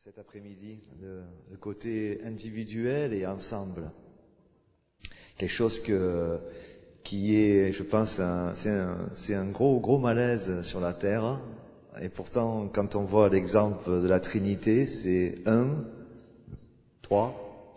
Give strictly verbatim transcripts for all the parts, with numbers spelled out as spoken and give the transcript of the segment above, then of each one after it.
cet après-midi, le, le côté individuel et ensemble. Quelque chose que, qui est, je pense, un, c'est, un, c'est un gros, gros malaise sur la terre. Et pourtant, quand on voit l'exemple de la Trinité, c'est un, trois,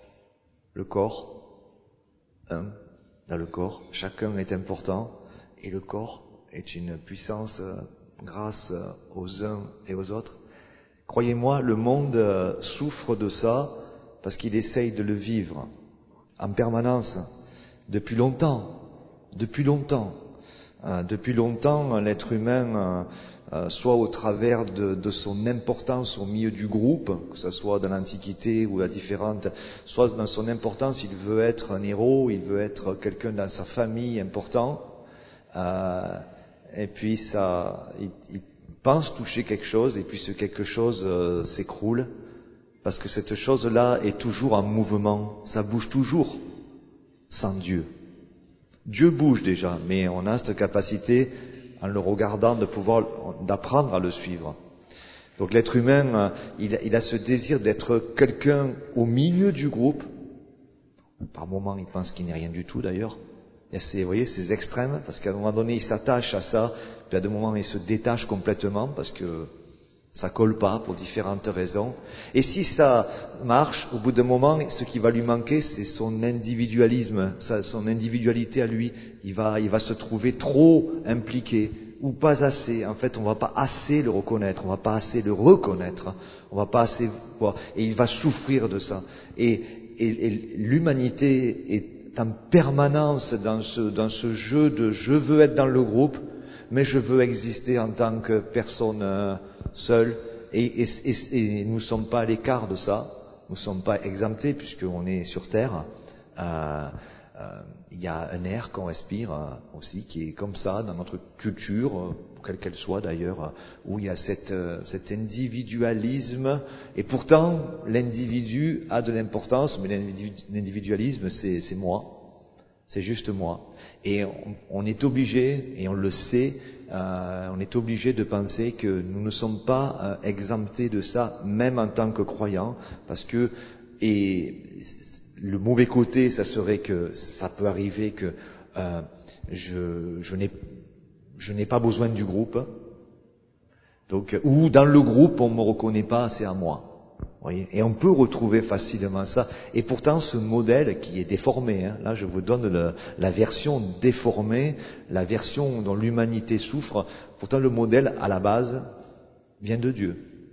le corps, un, dans le corps. Chacun est important et le corps est une puissance grâce aux uns et aux autres. Croyez-moi, le monde souffre de ça parce qu'il essaye de le vivre en permanence, depuis longtemps, depuis longtemps. Euh, depuis longtemps, l'être humain, euh, soit au travers de, de son importance au milieu du groupe, que ce soit dans l'Antiquité ou la différente, soit dans son importance, il veut être un héros, il veut être quelqu'un dans sa famille important, euh, et puis ça, il, il pense toucher quelque chose, et puis ce quelque chose euh, s'écroule, parce que cette chose-là est toujours en mouvement, ça bouge toujours sans Dieu. Dieu bouge déjà, mais on a cette capacité, en le regardant, de pouvoir, d'apprendre à le suivre. Donc l'être humain, il, il a ce désir d'être quelqu'un au milieu du groupe. Par moments, il pense qu'il n'est rien du tout d'ailleurs. Il y a ces, vous voyez, ces extrêmes, parce qu'à un moment donné, il s'attache à ça, puis à des moments, il se détache complètement, parce que ça colle pas pour différentes raisons. Et si ça marche, au bout d'un moment, ce qui va lui manquer, c'est son individualisme, son individualité à lui. Il va, il va se trouver trop impliqué ou pas assez. En fait, on va pas assez le reconnaître, on va pas assez le reconnaître, on va pas assez voir. Et il va souffrir de ça. Et, et, et l'humanité est en permanence dans ce, dans ce jeu de je veux être dans le groupe, mais je veux exister en tant que personne euh, seule. Et, et, et, et nous ne sommes pas à l'écart de ça. Nous ne sommes pas exemptés puisqu'on est sur Terre. Euh, euh, il y a un air qu'on respire euh, aussi qui est comme ça dans notre culture, euh, quelle qu'elle soit d'ailleurs, euh, où il y a cette, euh, cet individualisme. Et pourtant, l'individu a de l'importance, mais l'individualisme, c'est, c'est moi. C'est juste moi. Et on, on est obligé, et on le sait, euh, on est obligé de penser que nous ne sommes pas euh, exemptés de ça, même en tant que croyants, parce que, et le mauvais côté, ça serait que ça peut arriver que euh, je, je n'ai, je n'ai pas besoin du groupe, donc ou dans le groupe on me reconnaît pas, c'est à moi. Voyez, et on peut retrouver facilement ça. Et pourtant, ce modèle qui est déformé, hein, là je vous donne le, la version déformée, la version dont l'humanité souffre, pourtant le modèle à la base vient de Dieu.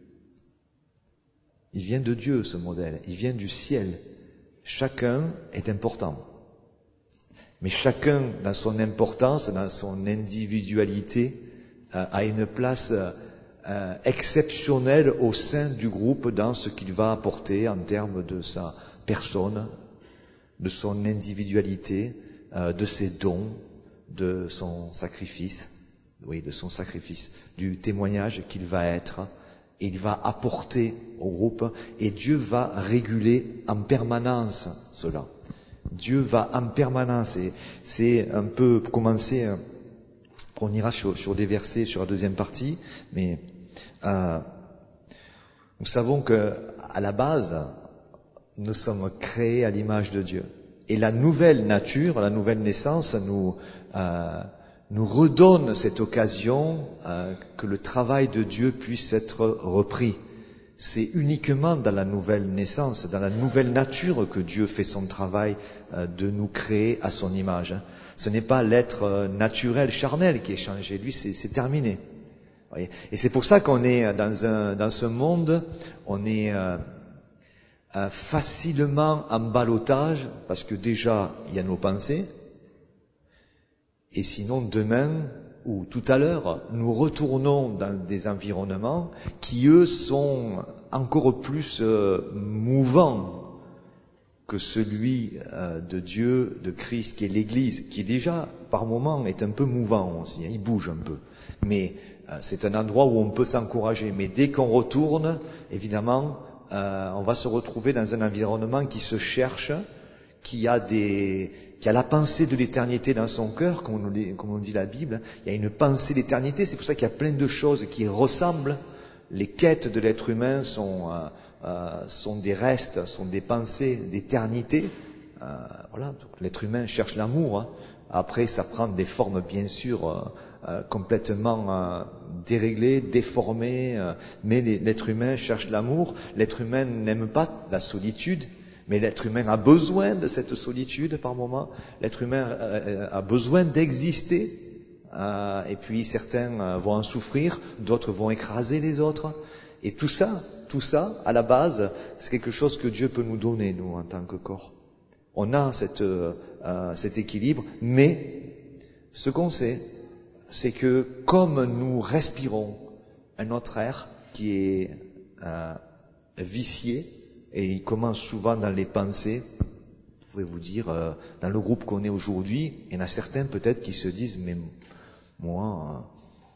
Il vient de Dieu ce modèle, il vient du ciel. Chacun est important. Mais chacun, dans son importance, dans son individualité, euh, a une place euh, Euh, exceptionnel au sein du groupe dans ce qu'il va apporter en termes de sa personne, de son individualité, euh, de ses dons, de son sacrifice, oui, de son sacrifice, du témoignage qu'il va être, et il va apporter au groupe, et Dieu va réguler en permanence cela. Dieu va en permanence, et c'est un peu pour commencer, on ira sur, sur des versets sur la deuxième partie, mais Euh, nous savons que, à la base, nous sommes créés à l'image de Dieu. Et la nouvelle nature, la nouvelle naissance nous, euh, nous redonne cette occasion euh, que le travail de Dieu puisse être repris. C'est uniquement dans la nouvelle naissance, dans la nouvelle nature que Dieu fait son travail euh, de nous créer à son image. Ce n'est pas l'être naturel, charnel qui est changé. Lui, c'est, c'est terminé. Et c'est pour ça qu'on est dans un dans ce monde, on est euh, euh, facilement en ballottage, parce que déjà il y a nos pensées, et sinon demain ou tout à l'heure, nous retournons dans des environnements qui eux sont encore plus euh, mouvants que celui euh, de Dieu, de Christ, qui est l'Église, qui déjà par moments est un peu mouvant aussi, hein, il bouge un peu, mais c'est un endroit où on peut s'encourager, mais dès qu'on retourne, évidemment, euh, on va se retrouver dans un environnement qui se cherche, qui a des, qui a la pensée de l'éternité dans son cœur, comme on, comme on dit la Bible. Il y a une pensée d'éternité, c'est pour ça qu'il y a plein de choses qui ressemblent, Les quêtes de l'être humain sont, euh, euh, sont des restes, sont des pensées d'éternité. Euh, voilà, donc l'être humain cherche l'amour. Hein. Après, ça prend des formes, bien sûr, euh, euh, complètement euh, déréglées, déformées, euh, mais les, l'être humain cherche l'amour. L'être humain n'aime pas la solitude, mais l'être humain a besoin de cette solitude par moment. L'être humain euh, a besoin d'exister. Euh, et puis certains euh, vont en souffrir, d'autres vont écraser les autres. Et tout ça, tout ça, à la base, c'est quelque chose que Dieu peut nous donner, nous, en tant que corps. On a cette, euh, cet équilibre, mais ce qu'on sait, c'est que comme nous respirons un autre air qui est euh, vicié, et il commence souvent dans les pensées, vous pouvez vous dire, euh, dans le groupe qu'on est aujourd'hui, il y en a certains peut-être qui se disent, mais moi,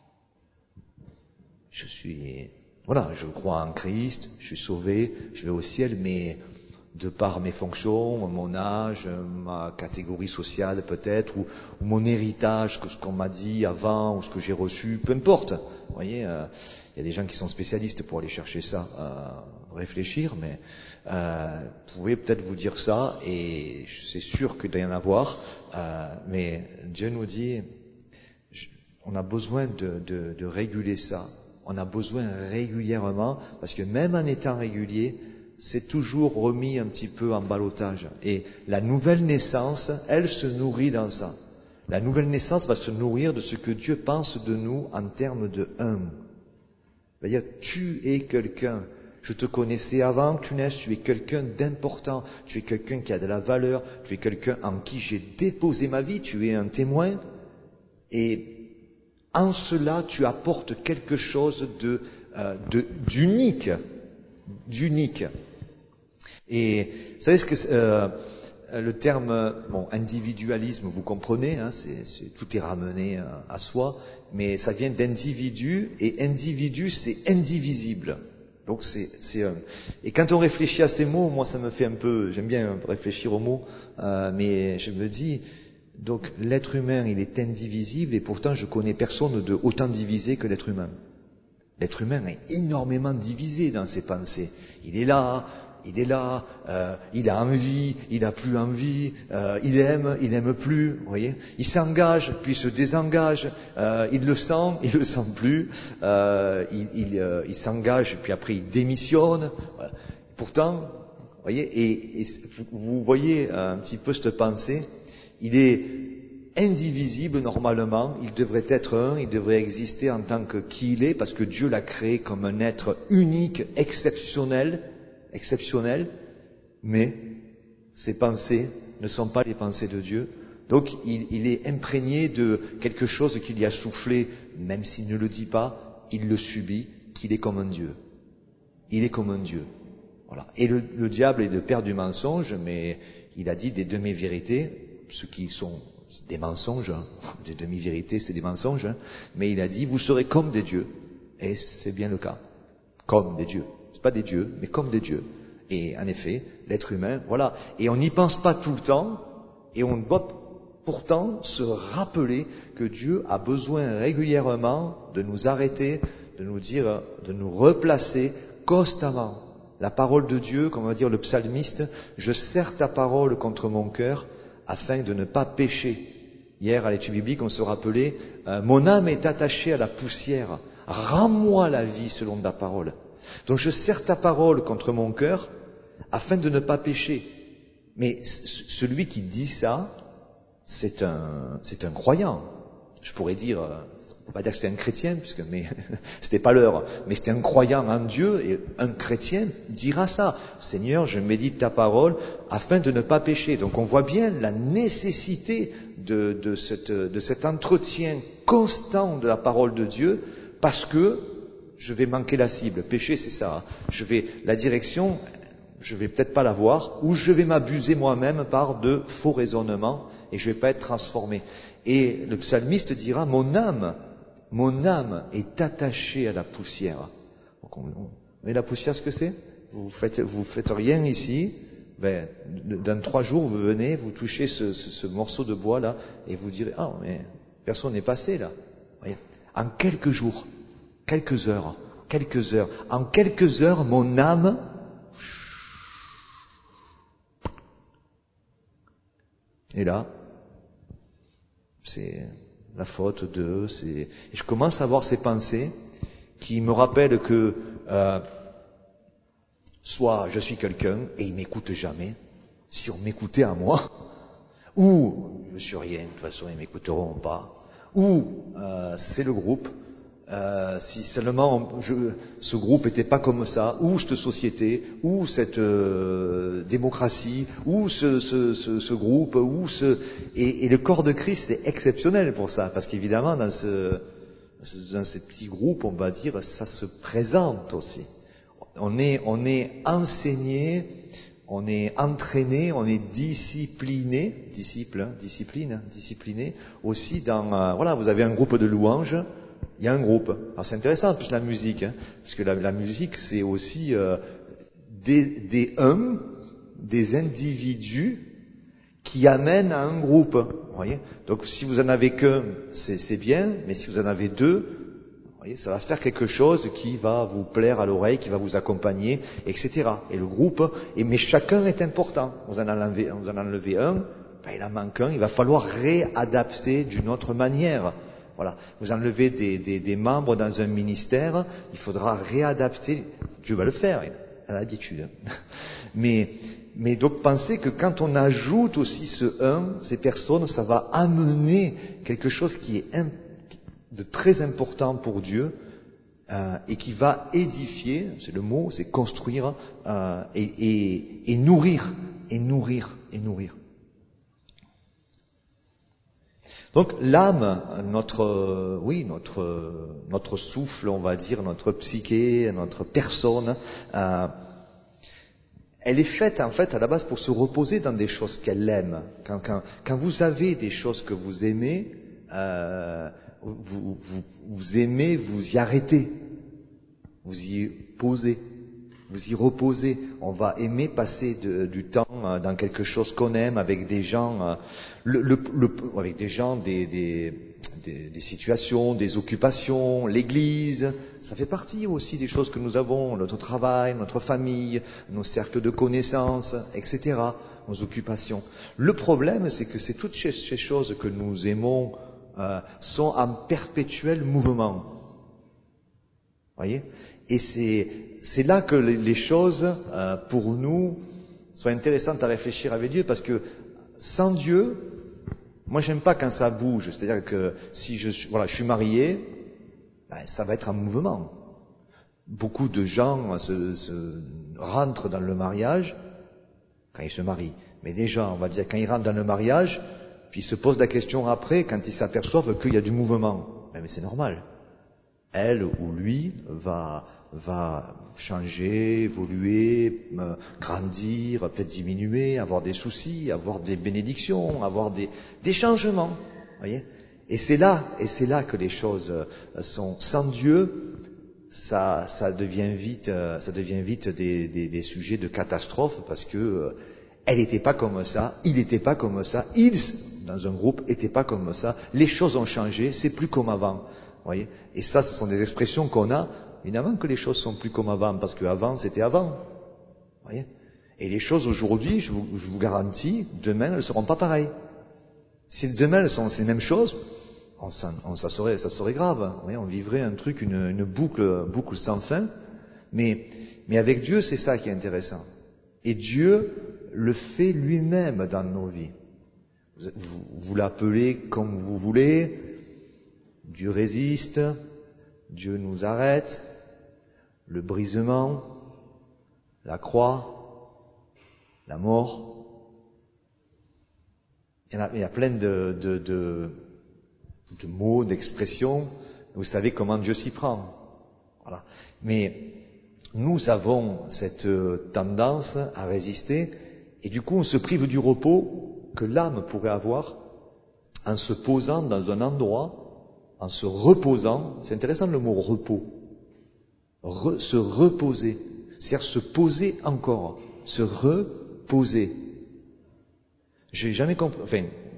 je suis, voilà, je crois en Christ, je suis sauvé, je vais au ciel, mais de par mes fonctions, mon âge, ma catégorie sociale peut-être, ou, ou mon héritage, ce qu'on m'a dit avant, ou ce que j'ai reçu, peu importe. Vous voyez, euh, il y a des gens qui sont spécialistes pour aller chercher ça, euh, réfléchir, mais euh, vous pouvez peut-être vous dire ça, et c'est sûr qu'il doit y en avoir, euh, mais Dieu nous dit, je, on a besoin de, de, de réguler ça. On a besoin régulièrement, parce que même en étant régulier, c'est toujours remis un petit peu en ballottage. Et la nouvelle naissance, elle se nourrit dans ça. La nouvelle naissance va se nourrir de ce que Dieu pense de nous en termes de un. C'est-à-dire, tu es quelqu'un. Je te connaissais avant que tu naisses, tu es quelqu'un d'important. Tu es quelqu'un qui a de la valeur. Tu es quelqu'un en qui j'ai déposé ma vie. Tu es un témoin. Et en cela, tu apportes quelque chose de, euh, de, d'unique. D'unique. Et vous savez ce que euh, le terme bon individualisme, vous comprenez, hein, c'est, c'est, tout est ramené à, à soi, mais ça vient d'individu, et individu c'est indivisible. Donc c'est, c'est un. Et quand on réfléchit à ces mots, moi ça me fait un peu, j'aime bien réfléchir aux mots, euh, mais je me dis, donc l'être humain il est indivisible, et pourtant je connais personne de autant divisé que l'être humain. L'être humain est énormément divisé dans ses pensées. Il est là, il est là, euh, il a envie, il a plus envie, euh, il aime, il n'aime plus, vous voyez. Il s'engage, puis il se désengage, euh, il le sent, il le sent plus, euh, il, il, euh, il s'engage, puis après il démissionne. Voilà. Pourtant, vous voyez, et, et vous voyez un petit peu cette pensée, il est indivisible normalement, il devrait être un, il devrait exister en tant que qui il est, parce que Dieu l'a créé comme un être unique, exceptionnel, exceptionnel, mais ses pensées ne sont pas les pensées de Dieu. Donc il, il est imprégné de quelque chose qu'il y a soufflé, même s'il ne le dit pas, il le subit, qu'il est comme un Dieu. Il est comme un Dieu. Voilà. Et le, le diable est le père du mensonge, mais il a dit des demi-vérités, ceux qui sont des mensonges, hein. Des demi-vérités, c'est des mensonges, hein. Mais il a dit, vous serez comme des dieux. Et c'est bien le cas. Comme des dieux. C'est pas des dieux, mais comme des dieux. Et en effet, l'être humain, voilà. Et on n'y pense pas tout le temps, et on doit pourtant se rappeler que Dieu a besoin régulièrement de nous arrêter, de nous dire, de nous replacer constamment. La parole de Dieu, comme va dire le psalmiste, je serre ta parole contre mon cœur, afin de ne pas pécher. Hier, à l'étude biblique, on se rappelait, euh, mon âme est attachée à la poussière, rends-moi la vie selon ta parole. Donc je serre ta parole contre mon cœur, afin de ne pas pécher. Mais c- celui qui dit ça, c'est un, c'est un croyant. Je pourrais dire, euh, on peut pas dire que c'était un chrétien, puisque mais c'était pas l'heure, mais c'était un croyant en Dieu, et un chrétien dira ça. Seigneur, je médite ta parole afin de ne pas pécher. Donc on voit bien la nécessité de, de, cette, de cet entretien constant de la parole de Dieu, parce que je vais manquer la cible. Pécher, c'est ça. Je vais, la direction, je vais peut-être pas la voir, ou je vais m'abuser moi-même par de faux raisonnements, et je vais pas être transformé. Et le psalmiste dira, mon âme, mon âme est attachée à la poussière. Donc on, on, mais la poussière, ce que c'est? Vous faites, vous faites rien ici. Ben, dans trois jours, vous venez, vous touchez ce, ce, ce morceau de bois là, et vous direz, ah, mais personne n'est passé là. Voyez. En quelques jours, quelques heures, quelques heures. En quelques heures, mon âme est là. C'est la faute de... C'est... Et je commence à avoir ces pensées qui me rappellent que euh, soit je suis quelqu'un et il m'écoute jamais. Si on m'écoutait à moi, ou je suis rien, de toute façon ils m'écouteront pas, ou euh, c'est le groupe, euh, si seulement je, ce groupe était pas comme ça, ou cette société, ou cette euh, démocratie, ou ce, ce, ce, ce groupe, ou ce... Et, et le corps de Christ, c'est exceptionnel pour ça, parce qu'évidemment, dans ce, dans ces petits groupes, on va dire, ça se présente aussi. On est, on est enseigné, on est entraîné, on est discipliné, disciple, hein, discipline, discipliné, aussi dans, euh, voilà, vous avez un groupe de louanges, il y a un groupe. Alors c'est intéressant, plus la musique, hein, parce que la, la musique, c'est aussi euh, des, des hommes, des individus qui amènent à un groupe. Vous voyez ? Donc si vous en avez qu'un, c'est, c'est bien, mais si vous en avez deux, vous voyez, ça va faire quelque chose qui va vous plaire à l'oreille, qui va vous accompagner, et cetera. Et le groupe, et, mais chacun est important. Vous en enlevez, vous en enlevez un, ben il en manque un, il va falloir réadapter d'une autre manière. Voilà. Vous enlevez des, des, des membres dans un ministère, il faudra réadapter. Dieu va le faire, il a l'habitude. Mais, mais donc pensez que quand on ajoute aussi ce un, ces personnes, ça va amener quelque chose qui est imp- de très important pour Dieu euh, et qui va édifier, c'est le mot, c'est construire euh, et, et, et nourrir, et nourrir, et nourrir. Donc l'âme, notre, oui, notre, notre souffle, on va dire, notre psyché, notre personne, euh, elle est faite en fait à la base pour se reposer dans des choses qu'elle aime. Quand, quand, quand vous avez des choses que vous aimez, euh, vous, vous, vous aimez, vous y arrêtez, vous y posez. Vous y reposez. On va aimer passer de, du temps dans quelque chose qu'on aime, avec des gens, le, le, le, avec des gens, des, des, des, des situations, des occupations, l'église. Ça fait partie aussi des choses que nous avons, notre travail, notre famille, nos cercles de connaissances, et cetera, nos occupations. Le problème, c'est que c'est toutes ces, ces choses que nous aimons euh, sont en perpétuel mouvement. Voyez ? Et c'est, c'est là que les choses, euh, pour nous, sont intéressantes à réfléchir avec Dieu, parce que sans Dieu, moi j'aime pas quand ça bouge. C'est-à-dire que si je suis, voilà, je suis marié, ben, ça va être un mouvement. Beaucoup de gens se, se rentrent dans le mariage quand ils se marient. Mais déjà, on va dire, quand ils rentrent dans le mariage, puis ils se posent la question après, quand ils s'aperçoivent qu'il y a du mouvement. Mais c'est normal. Elle ou lui va, va changer, évoluer, euh, grandir, peut-être diminuer, avoir des soucis, avoir des bénédictions, avoir des, des changements. Voyez ? Et c'est là, et c'est là que les choses sont. Sans Dieu, ça, ça devient vite, ça devient vite des, des, des sujets de catastrophe, parce que euh, elle n'était pas comme ça, il n'était pas comme ça, ils, dans un groupe, n'étaient pas comme ça. Les choses ont changé, c'est plus comme avant. Voyez ? Et ça, ce sont des expressions qu'on a. Évidemment que les choses sont plus comme avant, parce qu'avant, c'était avant. Voyez ? Et les choses aujourd'hui, je vous, je vous garantis, demain, elles ne seront pas pareilles. Si demain, elles sont c'est les mêmes choses, on, on, ça, serait, ça serait grave. Voyez ? On vivrait un truc, une, une boucle, boucle sans fin. Mais, mais avec Dieu, c'est ça qui est intéressant. Et Dieu le fait lui-même dans nos vies. Vous, vous l'appelez comme vous voulez. Dieu résiste, Dieu nous arrête, le brisement, la croix, la mort. Il y, en a, il y a plein de, de, de, de mots, d'expressions. Vous savez comment Dieu s'y prend. Voilà. Mais nous avons cette tendance à résister, et du coup on se prive du repos que l'âme pourrait avoir en se posant dans un endroit, en se reposant. C'est intéressant le mot repos. Re, se reposer. C'est-à-dire se poser encore. Se reposer. J'ai jamais compris, enfin,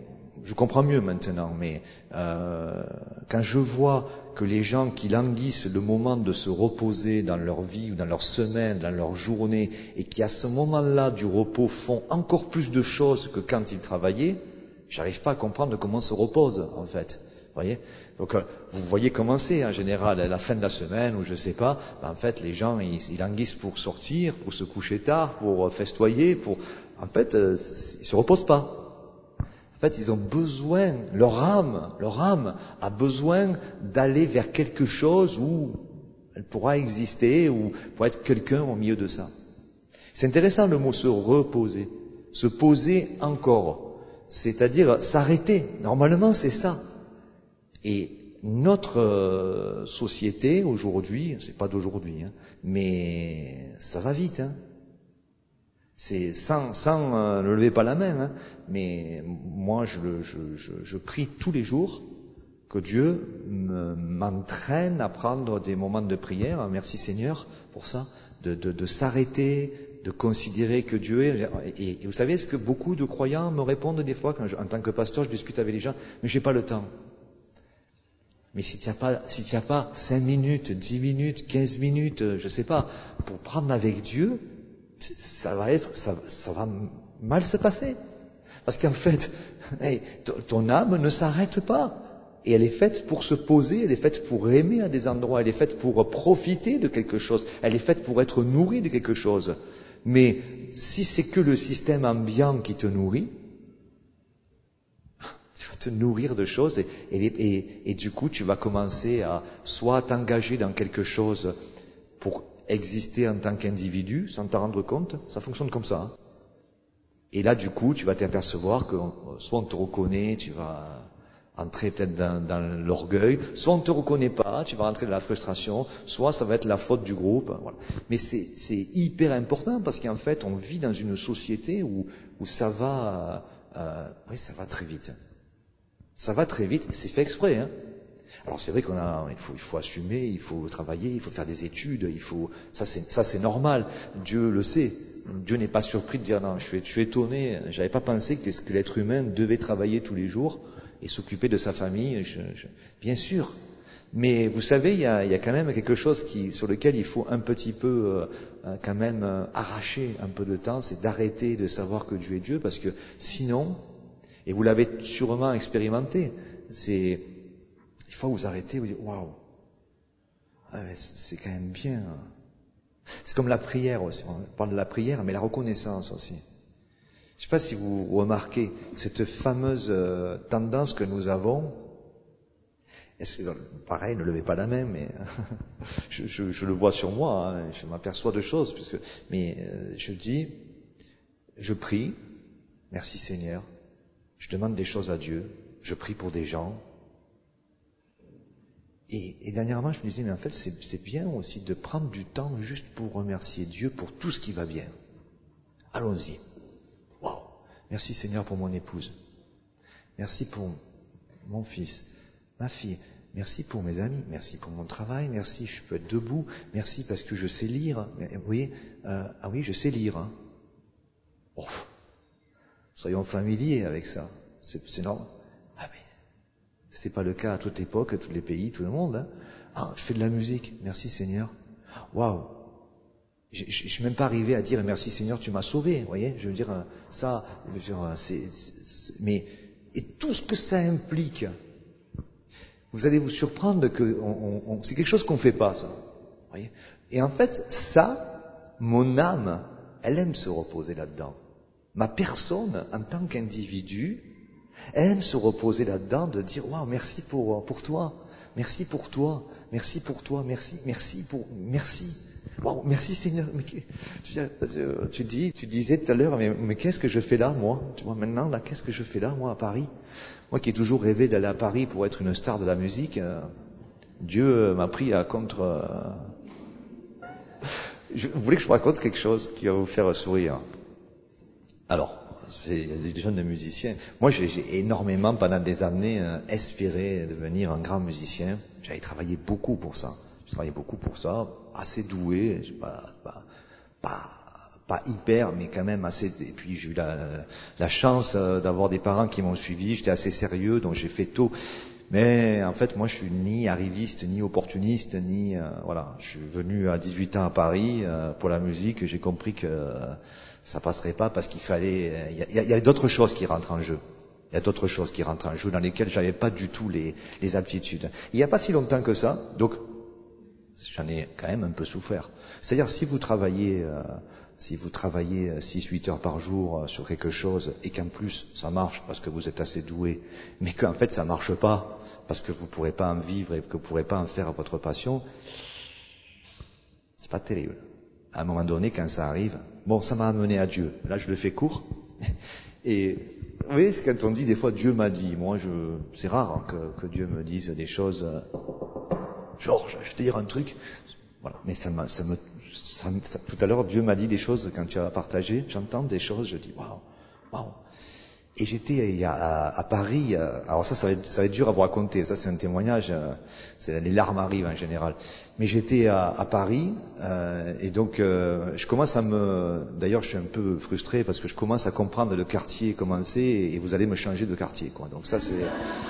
je comprends mieux maintenant, mais euh, quand je vois que les gens qui languissent le moment de se reposer dans leur vie ou dans leur semaine, dans leur journée, et qui à ce moment-là du repos font encore plus de choses que quand ils travaillaient, j'arrive pas à comprendre comment on se repose en fait. Vous voyez? Donc euh, vous voyez comment c'est en général à la fin de la semaine ou je sais pas. Ben, en fait, les gens ils, ils languissent pour sortir, pour se coucher tard, pour euh, festoyer, pour en fait euh, ils se reposent pas. En fait, ils ont besoin, leur âme, leur âme a besoin d'aller vers quelque chose où elle pourra exister, ou pour être quelqu'un au milieu de ça. C'est intéressant le mot se reposer, se poser encore, c'est-à-dire s'arrêter. Normalement, c'est ça. Et notre euh, société aujourd'hui, c'est pas d'aujourd'hui, hein, mais ça va vite, hein. C'est sans, sans euh, ne lever pas la main, hein, mais moi je, je, je, je prie tous les jours que Dieu me, m'entraîne à prendre des moments de prière. Merci Seigneur pour ça, de, de, de s'arrêter, de considérer que Dieu est. Et, et vous savez ce que beaucoup de croyants me répondent des fois quand je, en tant que pasteur je discute avec les gens, mais j'ai pas le temps. Mais si tu n'as pas, si tu n'as pas cinq minutes, dix minutes, quinze minutes, je sais pas, pour prendre avec Dieu, ça va être, ça, ça va mal se passer. Parce qu'en fait, hey, ton âme ne s'arrête pas. Et elle est faite pour se poser, elle est faite pour aimer à des endroits, elle est faite pour profiter de quelque chose, elle est faite pour être nourrie de quelque chose. Mais si c'est que le système ambiant qui te nourrit, tu vas te nourrir de choses et, et, et, et du coup tu vas commencer à soit t'engager dans quelque chose pour exister en tant qu'individu sans t'en rendre compte, ça fonctionne comme ça. Hein. Et là, du coup, tu vas t'apercevoir que soit on te reconnaît, tu vas entrer peut-être dans, dans l'orgueil, soit on ne te reconnaît pas, tu vas rentrer dans la frustration, soit ça va être la faute du groupe. Voilà. Mais c'est, c'est hyper important parce qu'en fait, on vit dans une société où, où ça va, euh, oui, ça va très vite. Ça va très vite et c'est fait exprès. Hein. Alors c'est vrai qu'on a, il faut, il faut assumer, il faut travailler, il faut faire des études, il faut, ça c'est, ça c'est normal. Dieu le sait. Dieu n'est pas surpris de dire non. Je suis, je suis étonné. J'avais pas pensé que, que l'être humain devait travailler tous les jours et s'occuper de sa famille. Je, je, bien sûr. Mais vous savez, il y a, il y a quand même quelque chose qui, sur lequel il faut un petit peu, euh, quand même euh, arracher un peu de temps, c'est d'arrêter de savoir que Dieu est Dieu, parce que sinon, et vous l'avez sûrement expérimenté, c'est il faut vous arrêter et vous dire waouh, c'est quand même bien. C'est comme la prière aussi. On parle de la prière, mais la reconnaissance aussi. Je ne sais pas si vous remarquez cette fameuse euh, tendance que nous avons. Est-ce que, pareil, ne levez pas la main, mais je, je, je le vois sur moi. Hein, je m'aperçois de choses, puisque, mais euh, je dis, je prie, merci Seigneur. Je demande des choses à Dieu. Je prie pour des gens. Et, et dernièrement, je me disais, mais en fait, c'est, c'est bien aussi de prendre du temps juste pour remercier Dieu pour tout ce qui va bien. Allons-y. Wow. Merci Seigneur pour mon épouse. Merci pour mon fils, ma fille. Merci pour mes amis. Merci pour mon travail. Merci, je peux être debout. Merci parce que je sais lire. Vous voyez, euh, ah oui, je sais lire. Hein. Oh. Soyons familiers avec ça. C'est, c'est normal. Ah mais c'est pas le cas à toute époque, à tous les pays, tout le monde. Hein. Ah, je fais de la musique. Merci Seigneur. Waouh. Je, je, je suis même pas arrivé à dire merci Seigneur, tu m'as sauvé. Vous voyez, je veux dire ça. Je veux dire, c'est, c'est, c'est, mais et tout ce que ça implique. Vous allez vous surprendre que on, on, c'est quelque chose qu'on fait pas, ça. Vous voyez. Et en fait, ça, mon âme, elle aime se reposer là-dedans. Ma personne, en tant qu'individu, elle aime se reposer là-dedans, de dire waouh, merci pour pour toi, merci pour toi, merci pour toi, merci, merci pour, merci, waouh, merci Seigneur. Mais, tu, tu dis, tu disais tout à l'heure, mais, mais qu'est-ce que je fais là, moi? Tu vois, maintenant là, qu'est-ce que je fais là, moi, à Paris? Moi qui ai toujours rêvé d'aller à Paris pour être une star de la musique, euh, Dieu m'a pris à contre. Euh... Je, vous voulez que je vous raconte quelque chose qui va vous faire sourire? Alors. C'est des jeunes musiciens. Moi, j'ai, j'ai énormément, pendant des années, euh, espéré devenir un grand musicien. J'avais travaillé beaucoup pour ça. J'ai travaillé beaucoup pour ça. Assez doué, pas, pas, pas, pas hyper, mais quand même assez. Et puis j'ai eu la, la chance d'avoir des parents qui m'ont suivi. J'étais assez sérieux, donc j'ai fait tôt. Mais en fait, moi, je suis ni arriviste, ni opportuniste, ni euh, voilà. Je suis venu à dix-huit ans à Paris euh, pour la musique. J'ai compris que euh, ça passerait pas parce qu'il fallait. Il y a, il y a d'autres choses qui rentrent en jeu. Il y a d'autres choses qui rentrent en jeu dans lesquelles j'avais pas du tout les, les aptitudes. Il n'y a pas si longtemps que ça, donc j'en ai quand même un peu souffert. C'est-à-dire si vous travaillez, euh, si vous travaillez six huit heures par jour euh, sur quelque chose et qu'en plus ça marche parce que vous êtes assez doué, mais qu'en fait ça marche pas parce que vous pourrez pas en vivre et que vous pourrez pas en faire votre passion, c'est pas terrible. À un moment donné, quand ça arrive, bon, ça m'a amené à Dieu. Là, je le fais court. Et vous voyez, c'est quand on dit des fois Dieu m'a dit. Moi, je, c'est rare hein, que, que Dieu me dise des choses. Euh, genre, je vais te dire un truc. Voilà. Mais ça m'a, ça me, ça, ça, tout à l'heure, Dieu m'a dit des choses quand tu as partagé. J'entends des choses, je dis waouh, waouh. Et j'étais à, à Paris. Alors ça, ça va, être, ça va être dur à vous raconter. Ça, c'est un témoignage. C'est, les larmes arrivent en général. Mais j'étais à, à Paris euh, et donc euh, je commence à me. D'ailleurs, je suis un peu frustré parce que je commence à comprendre le quartier comment c'est et vous allez me changer de quartier, quoi. Donc ça, c'est.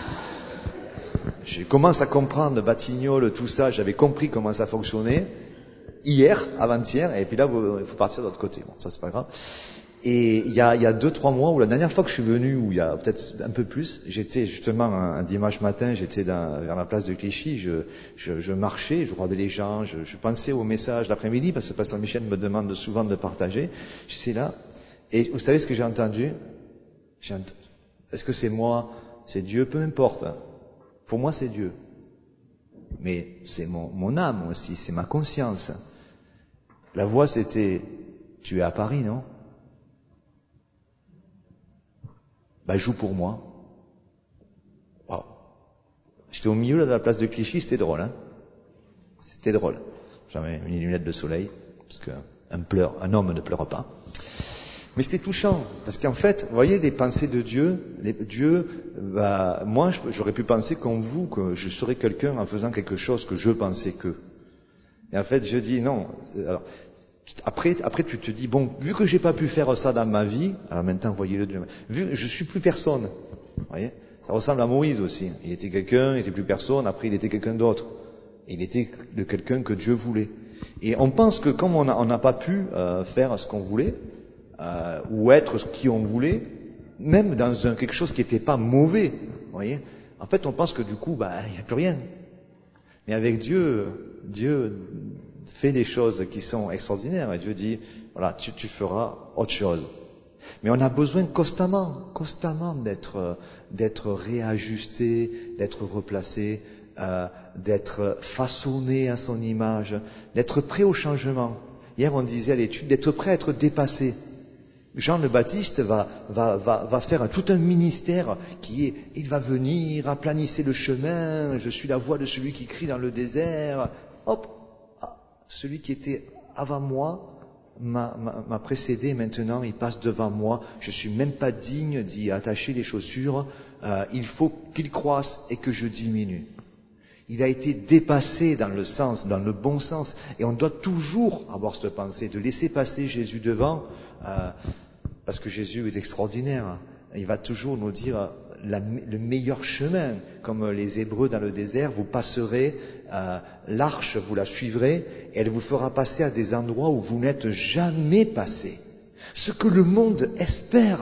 Je commence à comprendre Batignolles, tout ça. J'avais compris comment ça fonctionnait hier, avant-hier, et puis là, vous, il faut partir de l'autre côté. Bon, ça c'est pas grave. Et il y a, il y a deux, trois mois, ou la dernière fois que je suis venu, ou il y a peut-être un peu plus, j'étais justement un, un dimanche matin, j'étais dans, vers la place de Clichy, je, je, je marchais, je regardais les gens, je, je pensais au message l'après-midi, parce que Pasteur Michel me demande souvent de partager. J'étais là, et vous savez ce que j'ai entendu? J'ai ent... Est-ce que c'est moi? C'est Dieu? Peu importe. Hein. Pour moi, c'est Dieu. Mais c'est mon, mon âme aussi, c'est ma conscience. La voix, c'était, tu es à Paris, non? Bah, joue pour moi. Waouh. J'étais au milieu de la place de Clichy, c'était drôle, hein. C'était drôle. J'avais mis une lunette de soleil, parce qu'un pleure, un homme ne pleure pas. Mais c'était touchant, parce qu'en fait, vous voyez, les pensées de Dieu, les, Dieu, bah, moi, j'aurais pu penser comme vous, que je serais quelqu'un en faisant quelque chose que je pensais que. Et en fait, je dis non. Alors, Après, après, tu te dis, bon, vu que j'ai pas pu faire ça dans ma vie, alors maintenant, voyez-le, vu que je suis plus personne, vous voyez, ça ressemble à Moïse aussi. Il était quelqu'un, il était plus personne, après il était quelqu'un d'autre. Il était de quelqu'un que Dieu voulait. Et on pense que comme on n'a pas pu euh, faire ce qu'on voulait, euh, ou être ce qui on voulait, même dans un, quelque chose qui n'était pas mauvais, vous voyez, en fait, on pense que du coup, bah, il n'y a plus rien. Mais avec Dieu, Dieu fait des choses qui sont extraordinaires. Et Dieu dit, voilà, tu, tu feras autre chose. Mais on a besoin constamment, constamment d'être, d'être réajusté, d'être replacé, euh, d'être façonné à son image, d'être prêt au changement. Hier, on disait à l'étude, d'être prêt à être dépassé. Jean le Baptiste va, va, va, va faire tout un ministère qui est, il va venir, aplanissez le chemin, je suis la voix de celui qui crie dans le désert. Hop, celui qui était avant moi m'a, m'a, m'a précédé, maintenant il passe devant moi, je suis même pas digne d'y attacher les chaussures, euh, il faut qu'il croisse et que je diminue. Il a été dépassé dans le sens, dans le bon sens, et on doit toujours avoir cette pensée de laisser passer Jésus devant, euh, parce que Jésus est extraordinaire. Il va toujours nous dire la, le meilleur chemin, comme les Hébreux dans le désert, vous passerez euh, l'arche, vous la suivrez, et elle vous fera passer à des endroits où vous n'êtes jamais passé. Ce que le monde espère.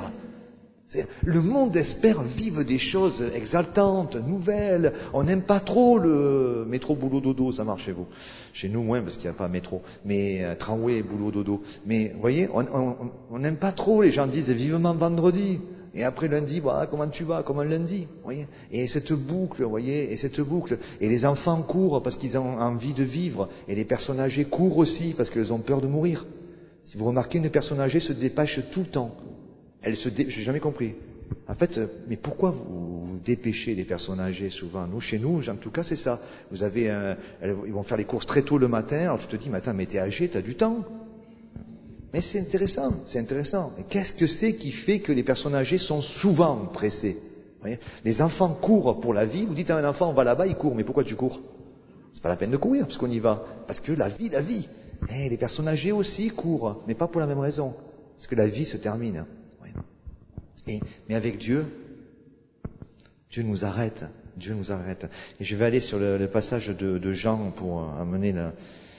Le monde espère vivre des choses exaltantes, nouvelles. On n'aime pas trop le métro boulot dodo, ça marche chez vous. Chez nous moins parce qu'il n'y a pas métro, mais euh, tramway boulot dodo. Mais vous voyez, on n'aime pas trop. Les gens disent vivement vendredi. Et après lundi, bah, comment tu vas, comme un lundi, vous voyez. Et cette boucle, vous voyez, et cette boucle. Et les enfants courent parce qu'ils ont envie de vivre. Et les personnes âgées courent aussi parce qu'elles ont peur de mourir. Si vous remarquez, une personne âgée se dépêche tout le temps. Elle se dé... J'ai jamais compris. En fait, mais pourquoi vous vous dépêchez les personnes âgées souvent? Nous, chez nous, en tout cas, c'est ça. Vous avez, un... ils vont faire les courses très tôt le matin. Alors tu te dis, mais attends, mais t'es âgé, t'as du temps. Mais c'est intéressant, c'est intéressant. Mais qu'est-ce que c'est qui fait que les personnes âgées sont souvent pressées? Vous voyez, les enfants courent pour la vie. Vous dites à un enfant, on va là-bas, il court. Mais pourquoi tu cours? C'est pas la peine de courir, parce qu'on y va. Parce que la vie, la vie. Eh, les personnes âgées aussi courent, mais pas pour la même raison. Parce que la vie se termine. Oui. Et, mais avec Dieu, Dieu nous arrête. Dieu nous arrête. Et je vais aller sur le, le passage de, de Jean pour amener la...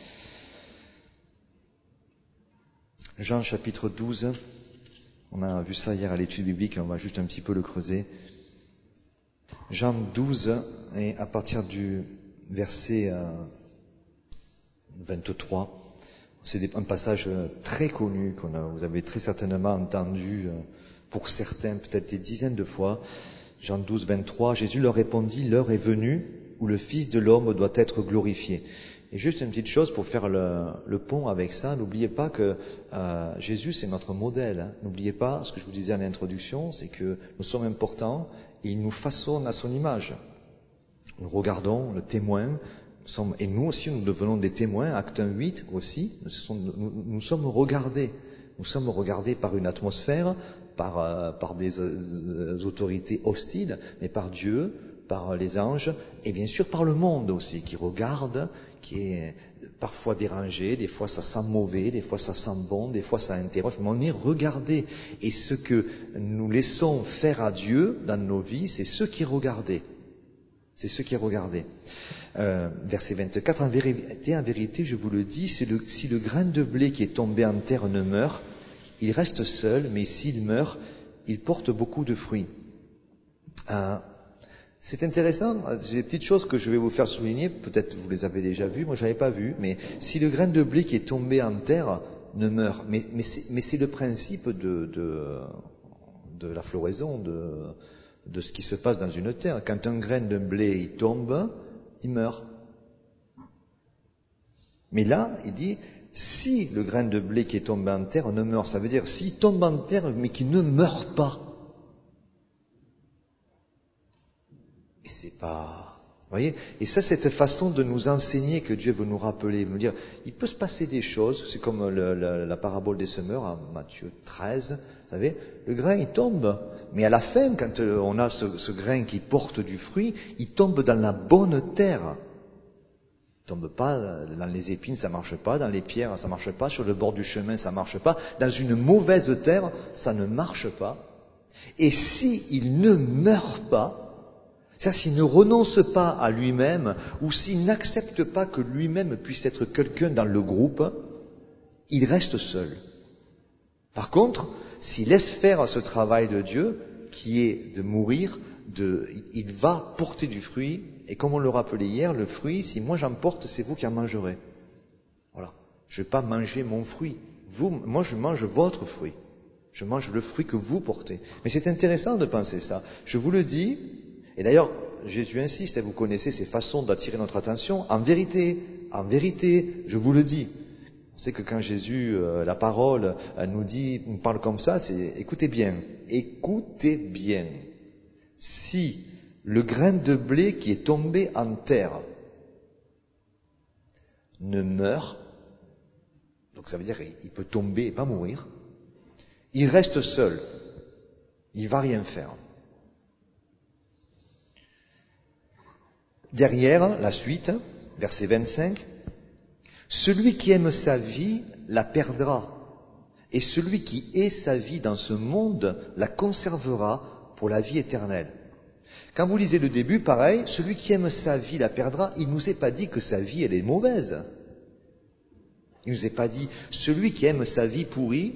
Jean chapitre douze. On a vu ça hier à l'étude biblique, on va juste un petit peu le creuser. Jean douze, et à partir du verset vingt-trois, c'est un passage très connu que vous avez très certainement entendu pour certains, peut-être des dizaines de fois. Jean douze, vingt-trois, Jésus leur répondit, l'heure est venue où le Fils de l'homme doit être glorifié. Et juste une petite chose pour faire le, le pont avec ça, n'oubliez pas que euh, Jésus c'est notre modèle. Hein. N'oubliez pas, ce que je vous disais en introduction, c'est que nous sommes importants et il nous façonne à son image. Nous regardons le témoin, nous sommes, et nous aussi nous devenons des témoins, acte un huit aussi, nous sommes, nous, nous sommes regardés. Nous sommes regardés par une atmosphère, par, euh, par des euh, autorités hostiles, mais par Dieu, par les anges, et bien sûr par le monde aussi, qui regarde, qui est parfois dérangé, des fois ça sent mauvais, des fois ça sent bon, des fois ça interroge, mais on est regardé. Et ce que nous laissons faire à Dieu dans nos vies, c'est ce qui est regardé. C'est ce qui est regardé. Euh, verset vingt-quatre, en vérité, en vérité, je vous le dis, si le, si le grain de blé qui est tombé en terre ne meurt, il reste seul, mais s'il meurt, il porte beaucoup de fruits. Euh, C'est intéressant, j'ai des petites choses que je vais vous faire souligner, peut-être vous les avez déjà vues, moi je n'avais pas vu, mais si le grain de blé qui est tombé en terre ne meurt, mais, mais, c'est, mais c'est le principe de, de, de la floraison, de, de ce qui se passe dans une terre. Quand un grain de blé il tombe, il meurt. Mais là, il dit, si le grain de blé qui est tombé en terre ne meurt, ça veut dire s'il tombe en terre mais qu'il ne meurt pas. Et c'est pas... Vous voyez ? Et ça, cette façon de nous enseigner que Dieu veut nous rappeler, nous dire, il peut se passer des choses, c'est comme le, le, la parabole des semeurs, en Matthieu treize, vous savez, le grain, il tombe. Mais à la fin, quand on a ce, ce grain qui porte du fruit, il tombe dans la bonne terre. Il tombe pas dans les épines, ça marche pas, dans les pierres, ça marche pas, sur le bord du chemin, ça marche pas, dans une mauvaise terre, ça ne marche pas. Et si il ne meurt pas, c'est-à-dire s'il ne renonce pas à lui-même, ou s'il n'accepte pas que lui-même puisse être quelqu'un dans le groupe, il reste seul. Par contre, s'il laisse faire ce travail de Dieu, qui est de mourir, de, il va porter du fruit, et comme on le rappelait hier, le fruit, si moi j'en porte, c'est vous qui en mangerez. Voilà. Je ne vais pas manger mon fruit. Vous, moi je mange votre fruit. Je mange le fruit que vous portez. Mais c'est intéressant de penser ça. Je vous le dis, et d'ailleurs, Jésus insiste, vous connaissez ces façons d'attirer notre attention. En vérité, en vérité, je vous le dis. On sait que quand Jésus, euh, la parole, euh, nous dit, nous parle comme ça, c'est écoutez bien, écoutez bien. Si le grain de blé qui est tombé en terre ne meurt, donc ça veut dire qu'il peut tomber et pas mourir, il reste seul, il va rien faire. Derrière, la suite, verset vingt-cinq, « Celui qui aime sa vie la perdra, et celui qui hait sa vie dans ce monde la conservera pour la vie éternelle. » Quand vous lisez le début, pareil, celui qui aime sa vie la perdra, il ne nous est pas dit que sa vie, elle est mauvaise. Il ne nous est pas dit, celui qui aime sa vie pourrie,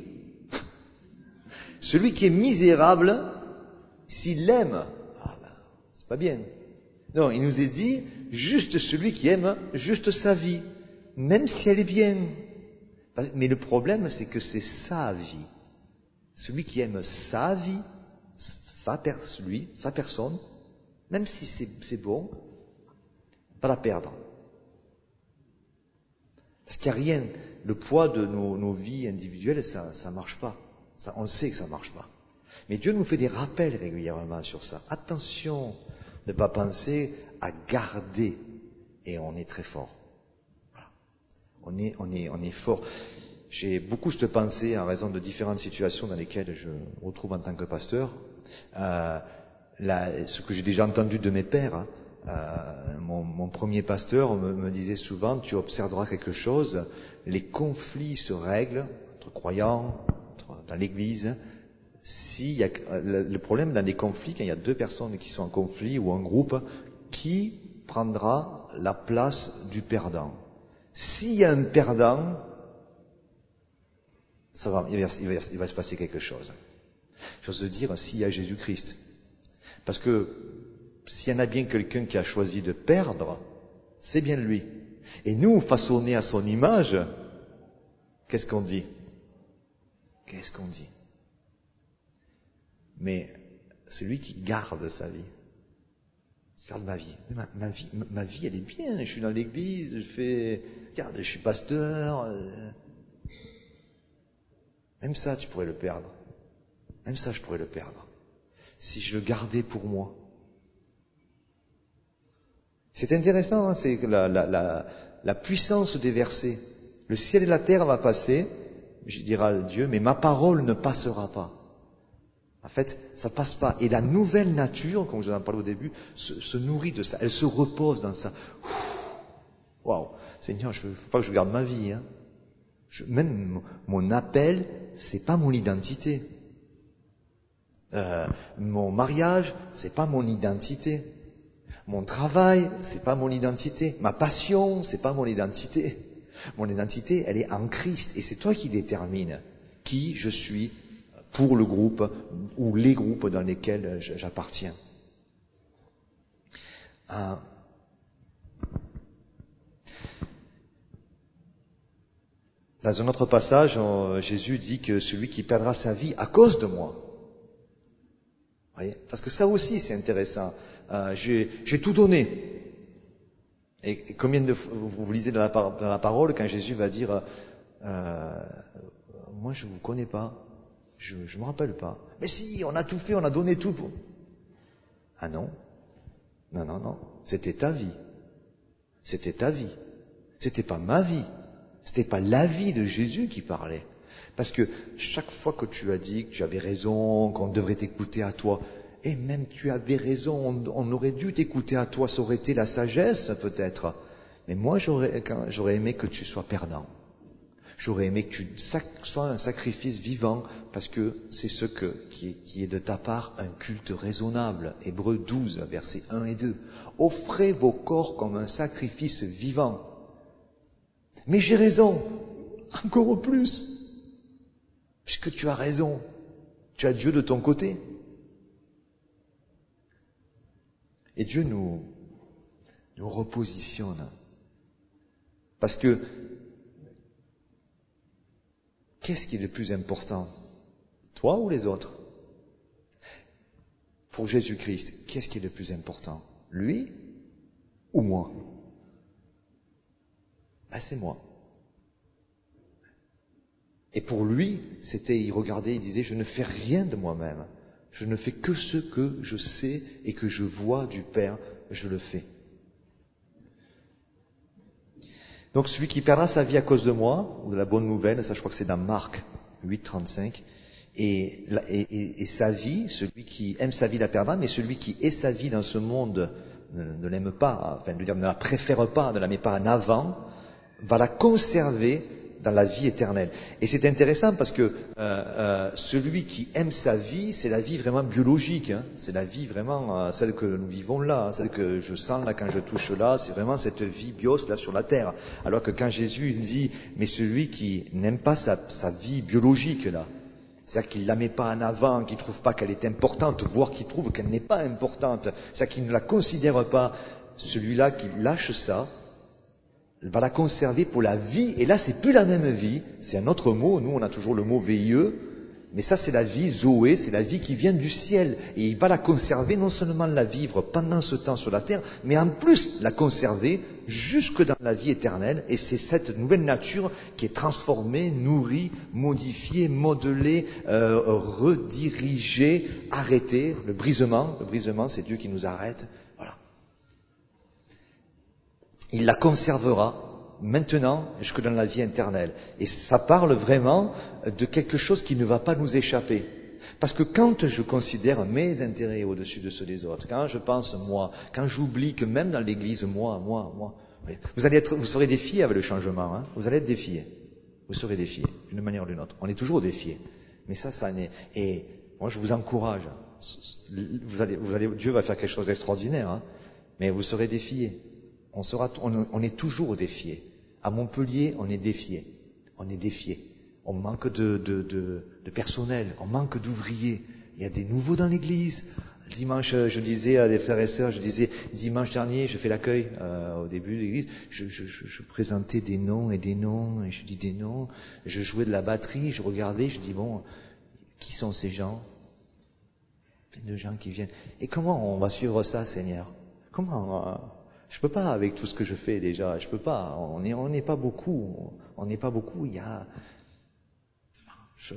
celui qui est misérable, s'il l'aime, ah ben, c'est pas bien. Non, il nous est dit, juste celui qui aime juste sa vie, même si elle est bien. Mais le problème, c'est que c'est sa vie. Celui qui aime sa vie, sa pers- lui, sa personne, même si c'est, c'est bon, va la perdre. Parce qu'il n'y a rien. Le poids de nos, nos vies individuelles, ça ne marche pas. Ça, on sait que ça ne marche pas. Mais Dieu nous fait des rappels régulièrement sur ça. Attention, ne pas penser à garder. Et on est très fort. Voilà. On est, on est, on est fort. J'ai beaucoup cette pensée en raison de différentes situations dans lesquelles je me retrouve en tant que pasteur. Euh, la, ce que j'ai déjà entendu de mes pères, hein, euh, mon, mon premier pasteur me, me disait souvent, tu observeras quelque chose, les conflits se règlent entre croyants, entre, dans l'Église, s'il y a, le problème dans des conflits, quand il y a deux personnes qui sont en conflit ou un groupe, qui prendra la place du perdant? S'il y a un perdant, ça va, il va, il va, il va se passer quelque chose. J'ose dire, s'il y a Jésus-Christ. Parce que s'il y en a bien quelqu'un qui a choisi de perdre, c'est bien lui. Et nous, façonnés à son image, qu'est-ce qu'on dit? Qu'est-ce qu'on dit? Mais celui qui garde sa vie, je garde ma vie. Ma, ma vie, ma, ma vie, elle est bien. Je suis dans l'église, je fais, regarde, je suis pasteur. Euh, même ça, tu pourrais le perdre. Même ça, je pourrais le perdre. Si je le gardais pour moi. C'est intéressant, hein, c'est la, la, la, la puissance des versets. Le ciel et la terre va passer, je dirai à Dieu, mais ma parole ne passera pas. En fait, ça passe pas. Et la nouvelle nature, comme je vous en parlais au début, se, se nourrit de ça. Elle se repose dans ça. Waouh, Seigneur, il ne faut pas que je garde ma vie. Hein. Je, même mon appel, c'est pas mon identité. Euh, mon mariage, c'est pas mon identité. Mon travail, c'est pas mon identité. Ma passion, c'est pas mon identité. Mon identité, elle est en Christ. Et c'est toi qui détermines qui je suis pour le groupe ou les groupes dans lesquels j'appartiens. Euh, dans un autre passage, Jésus dit que celui qui perdra sa vie à cause de moi. Vous voyez ? Parce que ça aussi, c'est intéressant. Euh, j'ai, j'ai tout donné. Et, et combien de fois vous, vous lisez dans la, dans la parole quand Jésus va dire euh, moi je vous connais pas. Je ne me rappelle pas. Mais si, on a tout fait, on a donné tout. Pour... Ah non. Non, non, non. C'était ta vie. C'était ta vie. C'était pas ma vie. C'était pas la vie de Jésus qui parlait. Parce que chaque fois que tu as dit que tu avais raison, qu'on devrait t'écouter à toi, et même tu avais raison, on, on aurait dû t'écouter à toi, ça aurait été la sagesse peut-être. Mais moi, j'aurais, j'aurais aimé que tu sois perdant. J'aurais aimé que tu sois un sacrifice vivant, parce que c'est ce que, qui, est, qui est de ta part un culte raisonnable. Hébreux douze, versets un et deux. Offrez vos corps comme un sacrifice vivant. Mais j'ai raison, encore plus, puisque tu as raison. Tu as Dieu de ton côté. Et Dieu nous, nous repositionne. Parce que qu'est-ce qui est le plus important? Toi ou les autres? Pour Jésus-Christ, qu'est-ce qui est le plus important? Lui ou moi? Ben, c'est moi. Et pour lui, c'était, il regardait, il disait, je ne fais rien de moi-même. Je ne fais que ce que je sais et que je vois du Père, je le fais. Donc celui qui perdra sa vie à cause de moi, ou de la bonne nouvelle, ça je crois que c'est dans Marc huit, trente-cinq, et, et, et, et sa vie, celui qui aime sa vie la perdra, mais celui qui est sa vie dans ce monde ne, ne l'aime pas, enfin de dire ne la préfère pas, ne la met pas en avant, va la conserver dans la vie éternelle. Et c'est intéressant parce que euh, euh, celui qui aime sa vie, c'est la vie vraiment biologique, hein. C'est la vie vraiment, euh, celle que nous vivons là, hein, celle que je sens là quand je touche là, c'est vraiment cette vie bios là sur la terre. Alors que quand Jésus il dit, mais celui qui n'aime pas sa, sa vie biologique là, c'est-à-dire qu'il ne la met pas en avant, qu'il ne trouve pas qu'elle est importante, voire qu'il trouve qu'elle n'est pas importante, c'est-à-dire qu'il ne la considère pas, celui-là qui lâche ça, va la conserver pour la vie, et là c'est plus la même vie, c'est un autre mot, nous on a toujours le mot V I E, mais ça c'est la vie Zoé, c'est la vie qui vient du ciel, et il va la conserver, non seulement la vivre pendant ce temps sur la terre, mais en plus la conserver jusque dans la vie éternelle, et c'est cette nouvelle nature qui est transformée, nourrie, modifiée, modelée, euh, redirigée, arrêtée, le brisement, le brisement c'est Dieu qui nous arrête. Il la conservera maintenant jusque dans la vie éternelle. Et ça parle vraiment de quelque chose qui ne va pas nous échapper. Parce que quand je considère mes intérêts au-dessus de ceux des autres, quand je pense moi, quand j'oublie que même dans l'église, moi, moi, moi, Vous allez être, vous serez défiés avec le changement, hein. Vous allez être défiés. Vous serez défiés, d'une manière ou d'une autre. On est toujours défiés. Mais ça, ça n'est, et moi, je vous encourage. Vous allez, vous allez, Dieu va faire quelque chose d'extraordinaire, hein. Mais vous serez défiés. On sera, on, on est toujours défiés. À Montpellier, on est défiés. On est défiés. On manque de, de, de, de personnel. On manque d'ouvriers. Il y a des nouveaux dans l'église. Dimanche, je disais à des frères et sœurs, je disais, dimanche dernier, je fais l'accueil euh, au début de l'église, je, je, je, je présentais des noms et des noms, et je dis des noms, je jouais de la batterie, je regardais, je dis, bon, qui sont ces gens? Plein de gens qui viennent. Et comment on va suivre ça, Seigneur? Comment euh, je peux pas avec tout ce que je fais déjà, je peux pas, on n'est on n'est pas beaucoup, on n'est pas beaucoup, il y a... Je...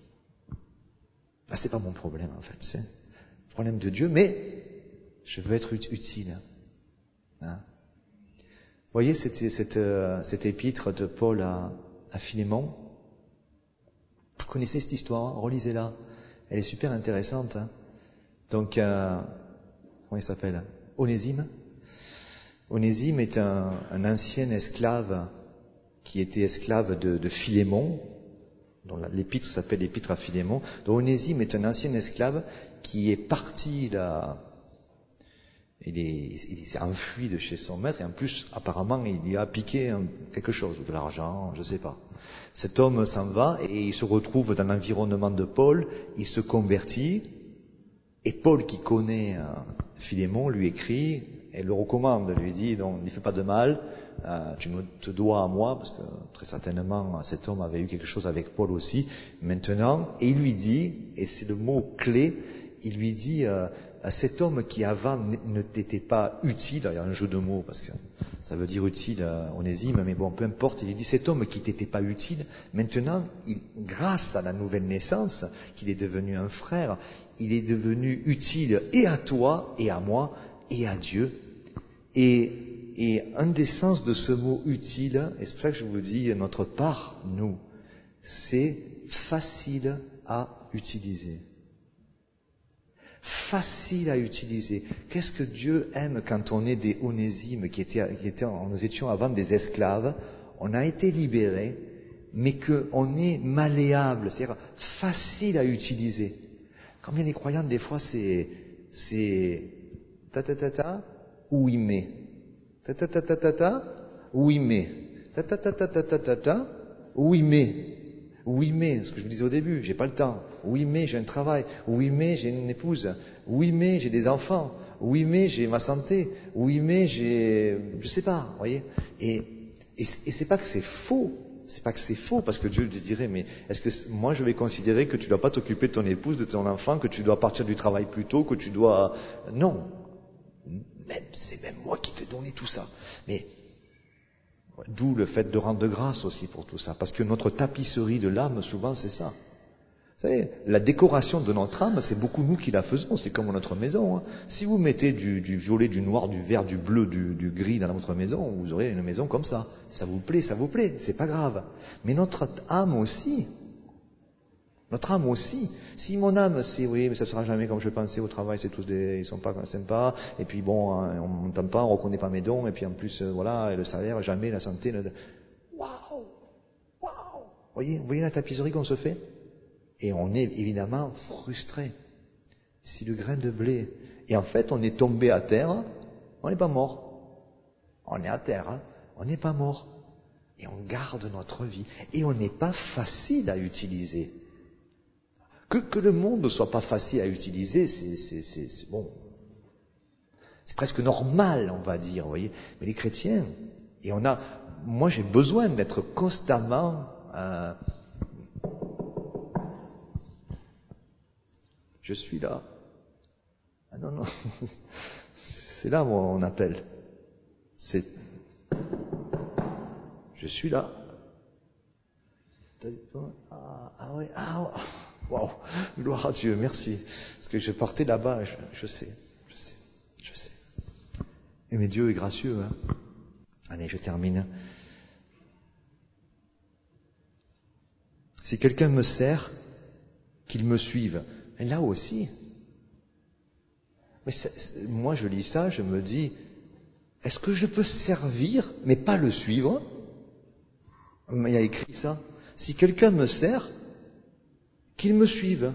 Ben, c'est pas mon problème en fait, c'est... problème de Dieu, mais je veux être utile. Hein? Vous voyez cette, cette, cette épître de Paul à, à Philémon? Vous connaissez cette histoire? Relisez-la. Elle est super intéressante. Hein? Donc, euh, comment il s'appelle? Onésime. Onésime est un, un ancien esclave qui était esclave de, de Philémon, dont l'épître s'appelle l'épître à Philémon. Donc Onésime est un ancien esclave qui est parti là, il, est, il s'est enfui de chez son maître et en plus apparemment il lui a piqué un, quelque chose, de l'argent, je sais pas. Cet homme s'en va et il se retrouve dans l'environnement de Paul, il se convertit et Paul qui connaît euh, Philémon lui écrit et le recommande, lui dit donc ne fais pas de mal. Euh, tu me, te dois à moi, parce que très certainement cet homme avait eu quelque chose avec Paul aussi, maintenant, et il lui dit, et c'est le mot clé, il lui dit, euh, cet homme qui avant ne t'était pas utile, il y a un jeu de mots, parce que ça veut dire utile, euh, Onésime, mais bon, peu importe, il lui dit, cet homme qui t'était pas utile, maintenant, il, grâce à la nouvelle naissance, qu'il est devenu un frère, il est devenu utile et à toi, et à moi, et à Dieu, et Et un des sens de ce mot utile, et c'est pour ça que je vous dis, notre part, nous, c'est facile à utiliser. Facile à utiliser. Qu'est-ce que Dieu aime quand on est des onésimes qui étaient, qui étaient, nous étions avant des esclaves, on a été libérés, mais qu'on est malléable, c'est-à-dire facile à utiliser. Combien des croyants, des fois, c'est, c'est, ta ta ta ta, ou il met. Ta ta ta ta ta ta, oui mais. Ta ta ta ta ta ta ta ta, oui mais. Oui mais, ce que je vous disais au début, j'ai pas le temps. Oui mais j'ai un travail. Oui mais j'ai une épouse. Oui mais j'ai des enfants. Oui mais j'ai ma santé. Oui mais j'ai, je sais pas, vous voyez. Et, et, et c'est pas que c'est faux. C'est pas que c'est faux, parce que Dieu te dirait, mais est-ce que moi je vais considérer que tu dois pas t'occuper de ton épouse, de ton enfant, que tu dois partir du travail plus tôt, que tu dois... Non. Même, c'est même moi qui t'ai donné tout ça. Mais, d'où le fait de rendre grâce aussi pour tout ça. Parce que notre tapisserie de l'âme, souvent, c'est ça. Vous savez, la décoration de notre âme, c'est beaucoup nous qui la faisons. C'est comme notre maison. Hein. Si vous mettez du, du violet, du noir, du vert, du bleu, du, du gris dans votre maison, vous aurez une maison comme ça. Ça vous plaît, ça vous plaît. C'est pas grave. Mais notre âme aussi, notre âme aussi. Si mon âme, c'est oui, mais ça sera jamais comme je pensais au travail, c'est tous des, ils sont pas sympas. Et puis bon, hein, on m'entend pas, on reconnaît pas mes dons. Et puis en plus, euh, voilà, et le salaire, jamais, la santé. Le... Waouh, waouh. Voyez, vous voyez la tapisserie qu'on se fait. Et on est évidemment frustré. Si le grain de blé. Et en fait, on est tombé à terre. On n'est pas mort. On est à terre. Hein, on n'est pas mort. Et on garde notre vie. Et on n'est pas facile à utiliser. Que, que le monde ne soit pas facile à utiliser, c'est, c'est, c'est, c'est bon. C'est presque normal, on va dire, vous voyez. Mais les chrétiens, et on a, moi j'ai besoin d'être constamment, euh, je suis là. Ah non, non, c'est là mon appel. C'est, je suis là. Ah, ah ouais, ah ouais. Waouh, gloire à Dieu, merci. Parce que je partais là-bas, je, je sais, je sais, je sais. Et mais Dieu est gracieux, hein. Allez, je termine. Si quelqu'un me sert, qu'il me suive. Et là aussi. Mais c'est, c'est, moi, je lis ça, je me dis, est-ce que je peux servir, mais pas le suivre? Il y a écrit ça. Si quelqu'un me sert, qu'il me suive.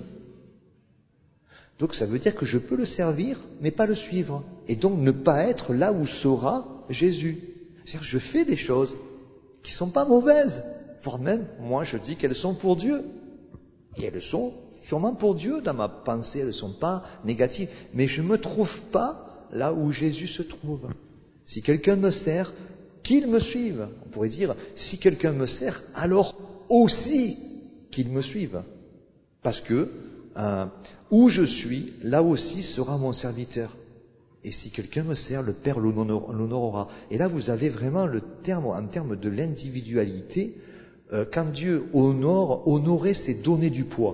Donc ça veut dire que je peux le servir, mais pas le suivre. Et donc ne pas être là où sera Jésus. C'est-à-dire que je fais des choses qui sont pas mauvaises. Voire même, moi je dis qu'elles sont pour Dieu. Et elles sont sûrement pour Dieu dans ma pensée, elles ne sont pas négatives. Mais je ne me trouve pas là où Jésus se trouve. Si quelqu'un me sert, qu'il me suive. On pourrait dire, si quelqu'un me sert, alors aussi qu'il me suive. Parce que euh, où je suis, là aussi sera mon serviteur. Et si quelqu'un me sert, le Père l'honorera. Et là, vous avez vraiment le terme, en termes de l'individualité, euh, quand Dieu honore, honorer, c'est donner du poids.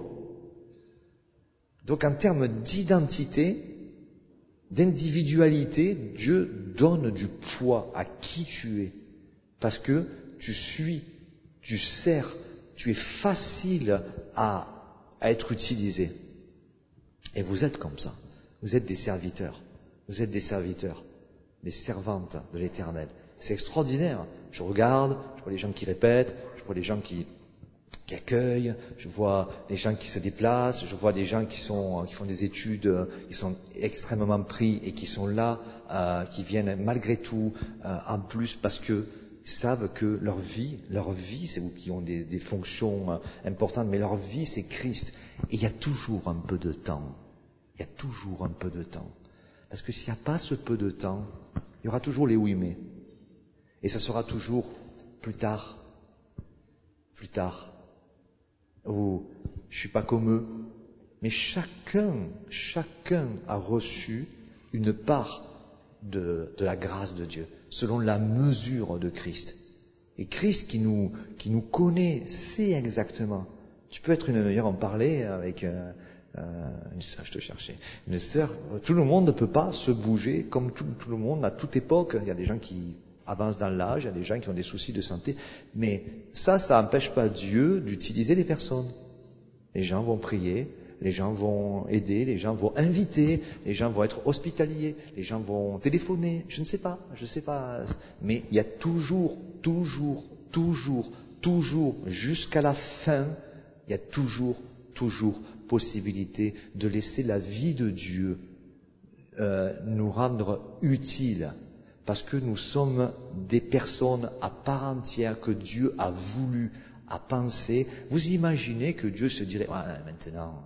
Donc en termes d'identité, d'individualité, Dieu donne du poids à qui tu es. Parce que tu suis, tu sers, tu es facile à, à être utilisé. Et vous êtes comme ça. Vous êtes des serviteurs. Vous êtes des serviteurs, des servantes de l'Éternel. C'est extraordinaire. Je regarde, je vois les gens qui répètent, je vois les gens qui, qui accueillent, je vois les gens qui se déplacent, je vois des gens qui sont, qui font des études, qui sont extrêmement pris et qui sont là, euh, qui viennent malgré tout, euh, en plus parce que ils savent que leur vie, leur vie, c'est vous qui ont des, des fonctions euh, importantes, mais leur vie, c'est Christ. Et il y a toujours un peu de temps. Il y a toujours un peu de temps. Parce que s'il n'y a pas ce peu de temps, il y aura toujours les oui mais. Et ça sera toujours plus tard, plus tard. Ou je suis pas comme eux. Mais chacun, chacun a reçu une part de, de la grâce de Dieu, selon la mesure de Christ. Et Christ qui nous, qui nous connaît, sait exactement. Tu peux être une, hier on parlait avec euh, euh, une sœur, je te cherchais, une sœur, tout le monde ne peut pas se bouger comme tout, tout le monde à toute époque. Il y a des gens qui avancent dans l'âge, il y a des gens qui ont des soucis de santé, mais ça, ça n'empêche pas Dieu d'utiliser les personnes. Les gens vont prier, les gens vont aider, les gens vont inviter, les gens vont être hospitaliers, les gens vont téléphoner, je ne sais pas, je ne sais pas, mais il y a toujours, toujours, toujours, toujours, jusqu'à la fin, il y a toujours, toujours possibilité de laisser la vie de Dieu euh, nous rendre utiles, parce que nous sommes des personnes à part entière que Dieu a voulu, a pensé. Vous imaginez que Dieu se dirait, ouais, maintenant,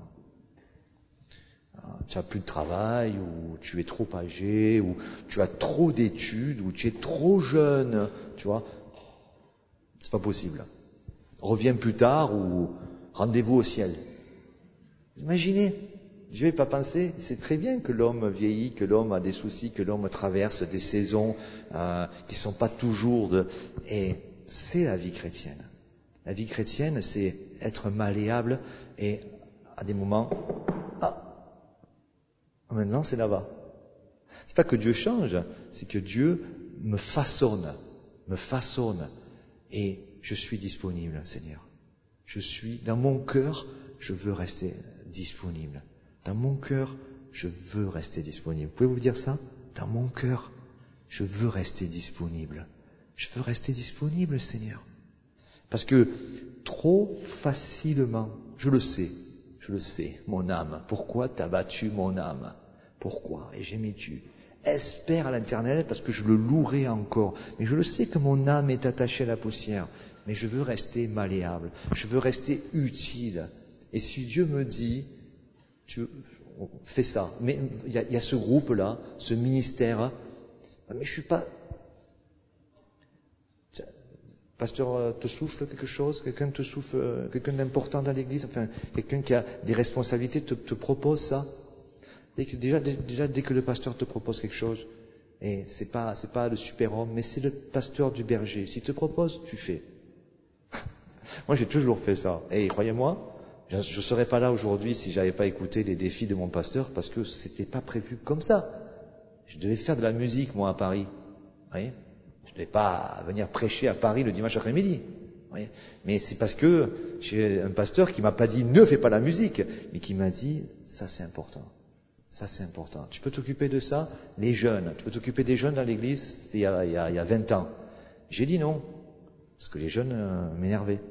tu as plus de travail, ou tu es trop âgé, ou tu as trop d'études, ou tu es trop jeune, tu vois. C'est pas possible. Reviens plus tard, ou rendez-vous au ciel. Imaginez, Dieu n'est pas pensé. C'est très bien que l'homme vieillit, que l'homme a des soucis, que l'homme traverse des saisons euh, qui ne sont pas toujours de... Et c'est la vie chrétienne. La vie chrétienne, c'est être malléable et à des moments... Ah, maintenant c'est là-bas. C'est pas que Dieu change, c'est que Dieu me façonne, me façonne. Et je suis disponible, Seigneur. Je suis, dans mon cœur, je veux rester disponible. Dans mon cœur, je veux rester disponible. Vous pouvez vous dire ça? Dans mon cœur, je veux rester disponible. Je veux rester disponible, Seigneur. Parce que trop facilement, je le sais, je le sais, mon âme. Pourquoi t'as battu mon âme? Pourquoi? Et j'ai mis tu. Espère à l'Éternel parce que je le louerai encore. Mais je le sais que mon âme est attachée à la poussière. Mais je veux rester malléable. Je veux rester utile. Et si Dieu me dit, tu fais ça. Mais il y a, il y a ce groupe-là, ce ministère. Mais je suis pas... Pasteur te souffle quelque chose, quelqu'un te souffle, quelqu'un d'important dans l'église, enfin, quelqu'un qui a des responsabilités te, te propose ça. Dès que, déjà, déjà, dès que le pasteur te propose quelque chose, et c'est pas, c'est pas le super-homme, mais c'est le pasteur du berger. S'il te propose, tu fais. Moi, j'ai toujours fait ça. Et croyez-moi, je ne serais pas là aujourd'hui si j'avais pas écouté les défis de mon pasteur, parce que c'était pas prévu comme ça. Je devais faire de la musique, moi, à Paris. Vous voyez? Je ne devais pas venir prêcher à Paris le dimanche après-midi. Mais c'est parce que j'ai un pasteur qui m'a pas dit ne fais pas la musique, mais qui m'a dit ça c'est important. Ça, c'est important. Tu peux t'occuper de ça. Les jeunes, tu peux t'occuper des jeunes dans l'église, c'était il y a, il y a, il y a vingt ans. J'ai dit non, parce que les jeunes euh, m'énervaient.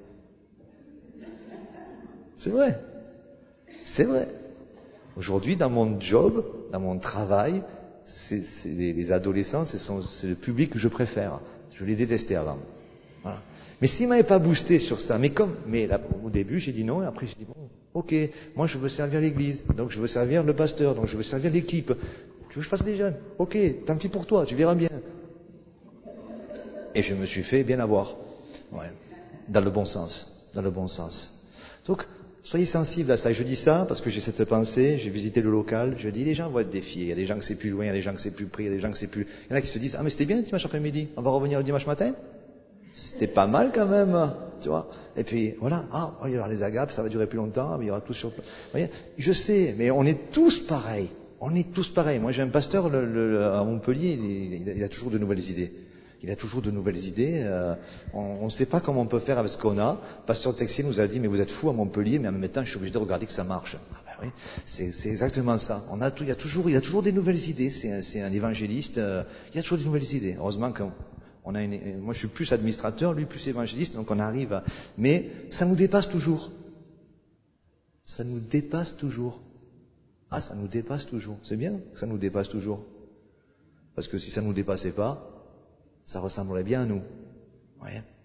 C'est vrai. C'est vrai. Aujourd'hui, dans mon job, dans mon travail, c'est, c'est les, les adolescents, c'est, son, c'est le public que je préfère. Je les détestais avant. Voilà. Mais s'ils m'avaient pas boosté sur ça, mais comme, mais là, au début, j'ai dit non, et après j'ai dit bon, ok, moi je veux servir l'église, donc je veux servir le pasteur, donc je veux servir l'équipe. Tu veux que je fasse des jeunes? Ok, tant pis pour toi, tu verras bien. Et je me suis fait bien avoir. Ouais. Dans le bon sens. Dans le bon sens. Donc, soyez sensibles à ça. Et je dis ça parce que j'ai cette pensée, j'ai visité le local, je dis les gens vont être défiés. Il y a des gens que c'est plus loin, il y a des gens que c'est plus près, il y a des gens que c'est plus... Il y en a qui se disent, ah mais c'était bien le dimanche après-midi, on va revenir le dimanche matin? C'était pas mal quand même, tu vois. Et puis, voilà, ah, il y aura les agapes, ça va durer plus longtemps, il y aura tout sur... Vous voyez, je sais, mais on est tous pareils. On est tous pareils. Moi, j'ai un pasteur le, le, à Montpellier, il, il, il a toujours de nouvelles idées. Il a toujours de nouvelles idées. Euh, on ne sait pas comment on peut faire avec ce qu'on a. Pasteur Texier nous a dit, mais vous êtes fous à Montpellier, mais en même temps, je suis obligé de regarder que ça marche. Ah ben oui, c'est, c'est exactement ça. On a tout, il y a toujours, il y a toujours des nouvelles idées. C'est un, c'est un évangéliste. Euh, il y a toujours des nouvelles idées. Heureusement qu'on on a une, moi, je suis plus administrateur, lui plus évangéliste, donc on arrive à. Mais ça nous dépasse toujours. Ça nous dépasse toujours. Ah, ça nous dépasse toujours. C'est bien que ça nous dépasse toujours. Parce que si ça nous dépassait pas, ça ressemblerait bien à nous. Ouais.